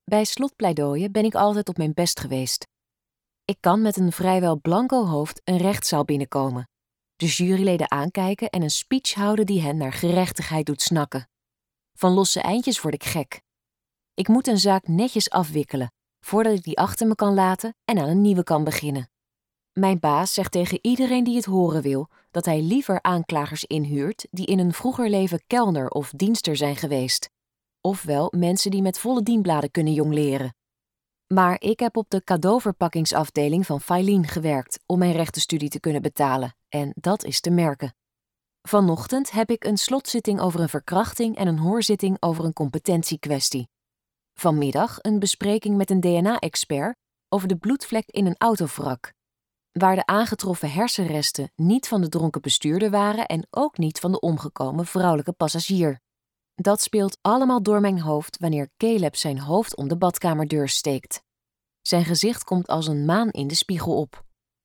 Bij slotpleidooien ben ik altijd op mijn best geweest. Ik kan met een vrijwel blanco hoofd een rechtszaal binnenkomen, de juryleden aankijken en een speech houden die hen naar gerechtigheid doet snakken. Van losse eindjes word ik gek. Ik moet een zaak netjes afwikkelen, voordat ik die achter me kan laten en aan een nieuwe kan beginnen. Mijn baas zegt tegen iedereen die het horen wil dat hij liever aanklagers inhuurt die in een vroeger leven kelner of dienster zijn geweest. Ofwel mensen die met volle dienbladen kunnen jongleren. Maar ik heb op de cadeauverpakkingsafdeling van Filene gewerkt om mijn rechtenstudie te kunnen betalen. En dat is te merken. Vanochtend heb ik een slotzitting over een verkrachting en een hoorzitting over een competentiekwestie. Vanmiddag een bespreking met een DNA-expert over de bloedvlek in een autovrak, waar de aangetroffen hersenresten niet van de dronken bestuurder waren en ook niet van de omgekomen vrouwelijke passagier. Dat speelt allemaal door mijn hoofd wanneer Caleb zijn hoofd om de badkamerdeur steekt. Zijn gezicht komt als een maan in de spiegel op.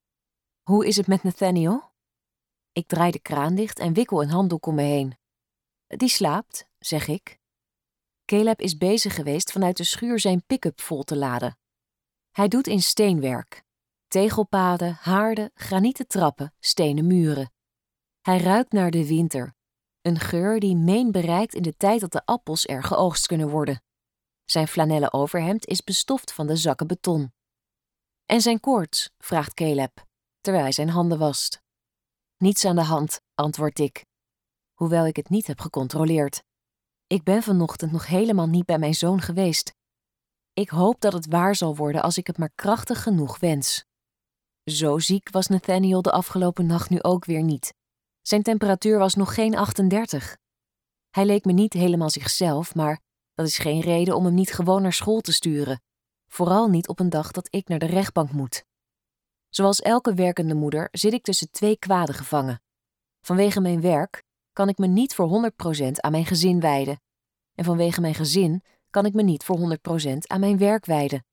Hoe is het met Nathaniel? Ik draai de kraan dicht en wikkel een handdoek om me heen. Die slaapt, zeg ik. Caleb is bezig geweest vanuit de schuur zijn pick-up vol te laden. Hij doet in steenwerk. Tegelpaden, haarden, granieten trappen, stenen muren. Hij ruikt naar de winter. Een geur die meen bereikt in de tijd dat de appels er geoogst kunnen worden. Zijn flanellen overhemd is bestoft van de zakken beton. En zijn koorts? Vraagt Caleb, terwijl hij zijn handen wast. Niets aan de hand, antwoord ik, hoewel ik het niet heb gecontroleerd. Ik ben vanochtend nog helemaal niet bij mijn zoon geweest. Ik hoop dat het waar zal worden als ik het maar krachtig genoeg wens. Zo ziek was Nathaniel de afgelopen nacht nu ook weer niet. Zijn temperatuur was nog geen 38. Hij leek me niet helemaal zichzelf, maar dat is geen reden om hem niet gewoon naar school te sturen. Vooral niet op een dag dat ik naar de rechtbank moet. Zoals elke werkende moeder zit ik tussen twee kwaden gevangen. Vanwege mijn werk kan ik me niet voor 100% aan mijn gezin wijden. En vanwege mijn gezin kan ik me niet voor 100% aan mijn werk wijden.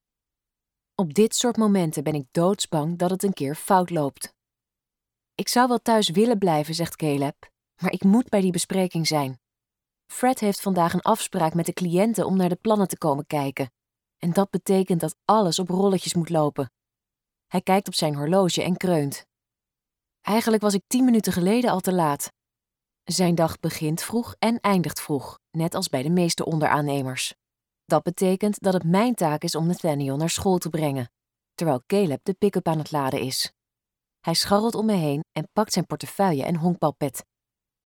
Op dit soort momenten ben ik doodsbang dat het een keer fout loopt. Ik zou wel thuis willen blijven, zegt Caleb, maar ik moet bij die bespreking zijn. Fred heeft vandaag een afspraak met de cliënten om naar de plannen te komen kijken. En dat betekent dat alles op rolletjes moet lopen. Hij kijkt op zijn horloge en kreunt. Eigenlijk was ik 10 minuten geleden al te laat. Zijn dag begint vroeg en eindigt vroeg, net als bij de meeste onderaannemers. Dat betekent dat het mijn taak is om Nathaniel naar school te brengen, terwijl Caleb de pick-up aan het laden is. Hij scharrelt om me heen en pakt zijn portefeuille en honkbalpet.